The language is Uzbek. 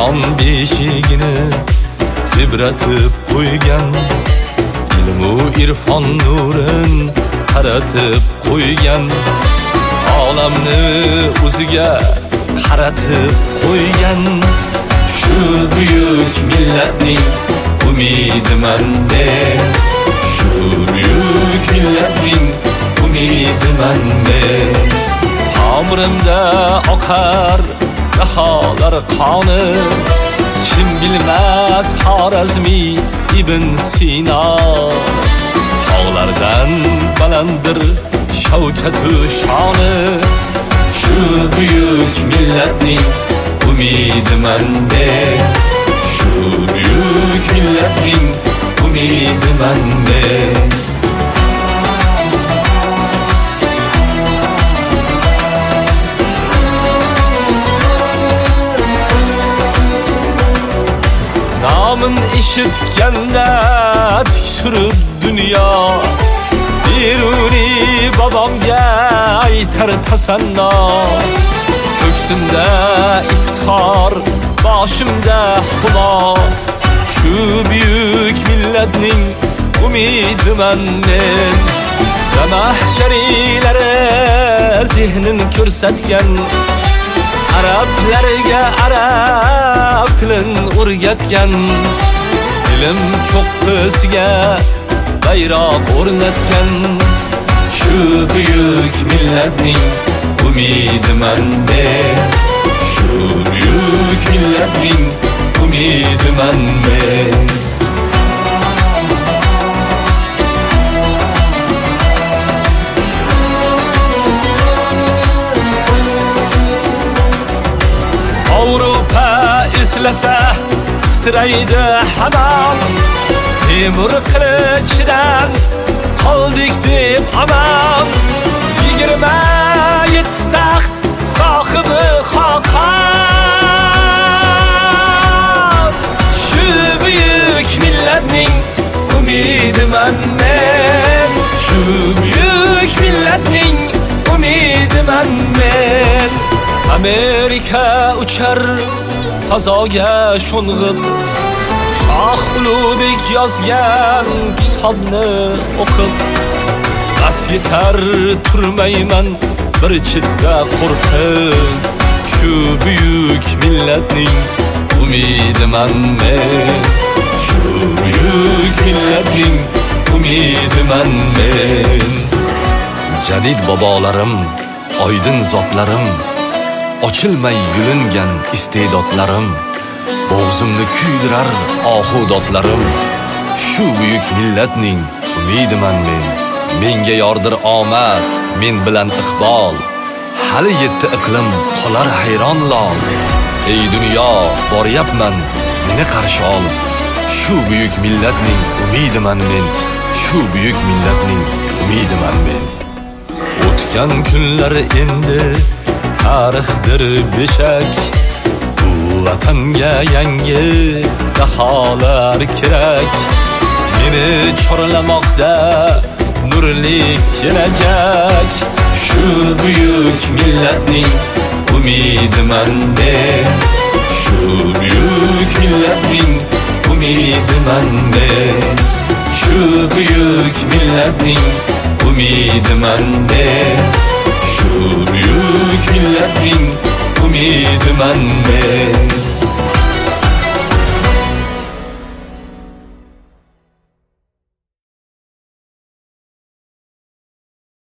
jahon beshigini tebratib qo'ygan, ilmu irfon nurin qaratib qo'ygan, olamni o'ziga qaratib qo'ygan. Shu buyuk millatning umidiman men, shu buyuk millatning umidiman men. Tomirimda oqar baholar qoni, kim bilmas Xorazmi Ibn Sino. Tog'lardan balanddir shavkatu shoni, shu buyuk millatning umidiman men, shu buyuk millatning umidiman men. Nomin eshitganda tiksurib dunyo, Beruni bobomga aytar tasanno. Ko'ksimda iftixor, boshimda humo, shu buyuk millatning umidiman men. Zamahsharilari zehnin ko'rsatgan, arablarga arab tilin o'rgatgan, ilm cho'qqisiga bayroq o'rnatgan. Shu buyuk millatning umidiman men, shu buyuk millatning umidiman men. Avrupa eslasa titraydi hamon, temir qilichdan qoldik deb aman. 27 taxt sohibi Xoqon, shu buyuk millatning umidiman men, shu buyuk millatning umidiman men. Amerika uchar fazoga sho'ng'ib, Shoh Ulug'bek yozgan kitobni o'qib, bas yetar turmayman bir chidda qo'rqib. Shu buyuk millatning umidiman men, shu buyuk millatning umidiman men. Jadid bobolarim, oydin zotlarim, ochilmay yulingan iste'dodlarim, bo'g'zimni kuydirar ohudotlarim. Shu buyuk millatning umidiman men. Menga yordir omad, men bilan iqbol, hali yetti iqlim qolar hayron lol. Ey dunyo, boryapman, meni qarshi ol. Shu buyuk millatning umidiman men, shu buyuk millatning umidiman men. O'tgan kunlar endi tarixdir beshak, bu vatanga yangi daholar kerak. Meni chorlamoqda nurli kelajak, shu buyuk millatning umidiman men, shu buyuk millatning umidiman men, shu buyuk millatning umidiman men, shu buyuk millatning umidiman men.